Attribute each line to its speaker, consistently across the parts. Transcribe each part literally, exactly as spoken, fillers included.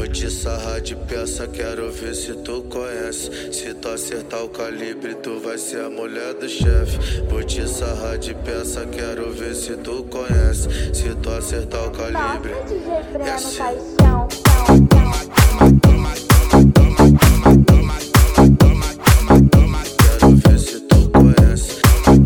Speaker 1: Vou te sarrar de peça, quero ver se tu conhece. Se tu acertar o calibre, tu vai ser a mulher do chefe. Vou te sarrar de peça, quero ver se tu conhece. Se tu acertar o calibre,
Speaker 2: Nossa,
Speaker 1: é assim.
Speaker 2: paixão.
Speaker 1: Quero ver se tu conhece.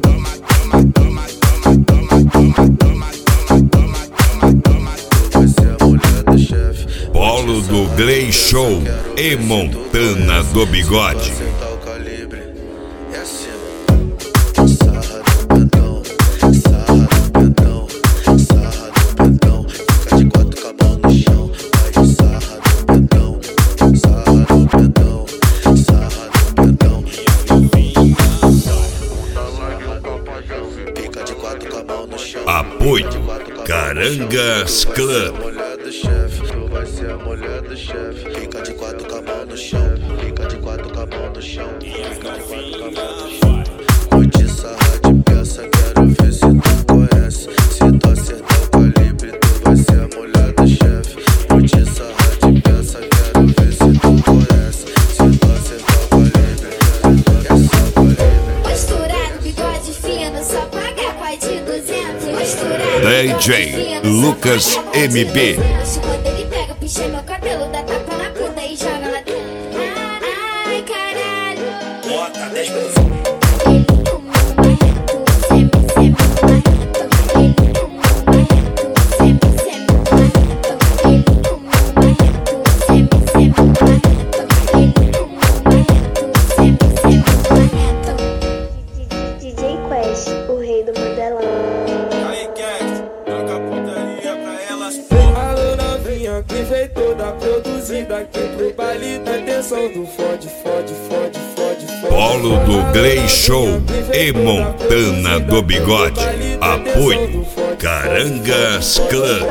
Speaker 1: Tu vai ser a mulher do chefe.
Speaker 3: Polo do Gley Show e Montana do Bigode.
Speaker 1: Acertar o calibre, é assim. Sarra do pentão, sarra do pentão, sarra do pentão. Fica de quatro com a mão no chão. Vai de sarra do pentão, sarra do pentão, sarra do pentão. Fica de quatro com a mão no chão.
Speaker 3: Apoio Carangas Club.
Speaker 1: Mulher do chefe, tu vai ser a mulher do chefe. Fica de quatro com a mão no chão. Fica de quatro com a mão no chão. Fica de quatro com a mão no chão. Vou te sarrar de peça, quero ver se tu conhece. Se tu acertar o calibre, tu vai ser a mulher do chefe. Vou te sarrar de peça, quero ver se tu conhece. Se tu acertar o calibre, é só o calibre.
Speaker 4: Posturado, bigode fino, só paga pai de duzentos. Posturado,
Speaker 3: D J Lucas M B.
Speaker 4: quando ele pega, picha meu cabelo, dá tapa na bunda e joga lá dentro. Ai, caralho.
Speaker 5: Bota dez por
Speaker 4: Ele comeu marreto, semi, semi, marreto. Ele comeu marreto, semi, semi, marreto. Ele comeu marreto, semi, semi, marreto. Ele comeu marreto, semi, semi, marreto.
Speaker 2: D J Quest, o rei do modelão.
Speaker 5: Aí, Cash, toca putaria pra elas.
Speaker 6: Alô novinha que veio toda produzida aqui pro baile da atenção do fode, fode, fode, fode, fode.
Speaker 3: Polo do Gley Show e Montana do Bigode. Apoio Carangas Club.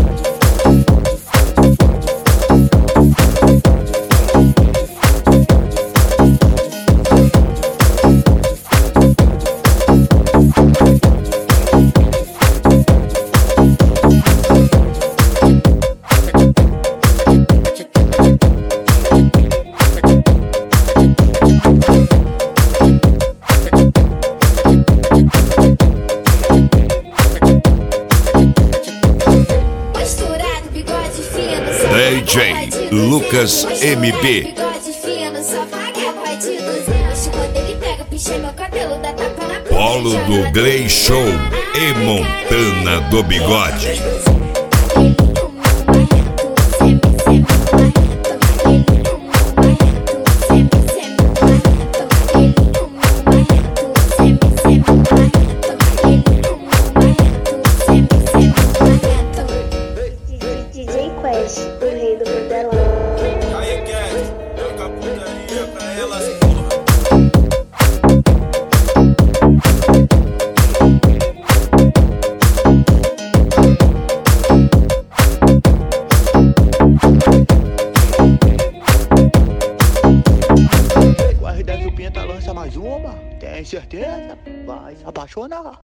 Speaker 4: Posturado, bigode fino, só
Speaker 3: D J Lucas M B.
Speaker 4: Bigode fino, só paga pai de duzentos. Quando ele pega, picha meu cabelo, dá tapa na bunda.
Speaker 3: Polo
Speaker 4: e joga
Speaker 3: do
Speaker 4: lá
Speaker 3: Gley
Speaker 4: dentro.
Speaker 3: Show e Montana do Bigode.
Speaker 4: Ele comeu marreto, semi, semi, marreto. Ele comeu marreto, semi, semi, marreto. Ele comeu marreto, semi, semi, marreto. Ele comeu marreto, semi, semi, marreto.
Speaker 2: D J Quest, o rei do modelão.
Speaker 5: Aí, Cash, toca putaria pra elas.
Speaker 7: Corre dez o pinta, lança mais uma. Tem certeza? Vai se apaixonar.